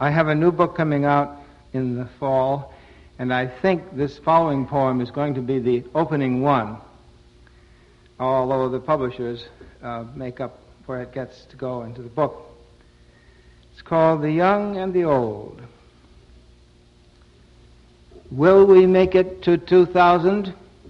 I have a new book coming out in the fall, and I think this following poem is going to be the opening one, although the publishers make up where it gets to go into the book. It's called The Young and the Old. Will we make it to 2000?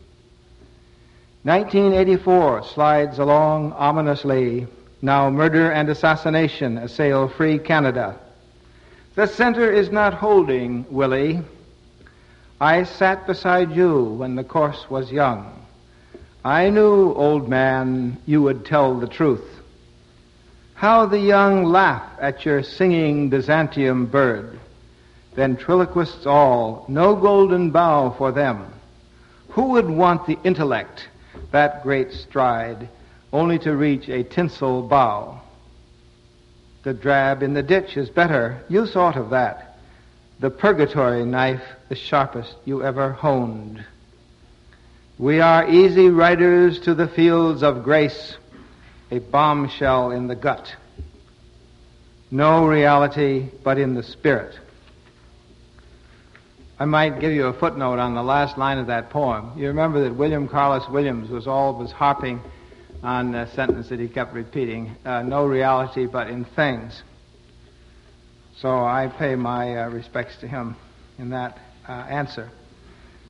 1984 slides along ominously. Now murder and assassination assail free Canada. The center is not holding, Willie. I sat beside you when the course was young. I knew, old man, you would tell the truth. How the young laugh at your singing Byzantium bird. Ventriloquists all, no golden bow for them. Who would want the intellect, that great stride, only to reach a tinsel bough? The drab in the ditch is better, you thought of that. The purgatory knife, the sharpest you ever honed. We are easy riders to the fields of grace, a bombshell in the gut. No reality but in the spirit. I might give you a footnote on the last line of that poem. You remember that William Carlos Williams was always harping on a sentence that he kept repeating, no reality but in things. So I pay my respects to him in that answer.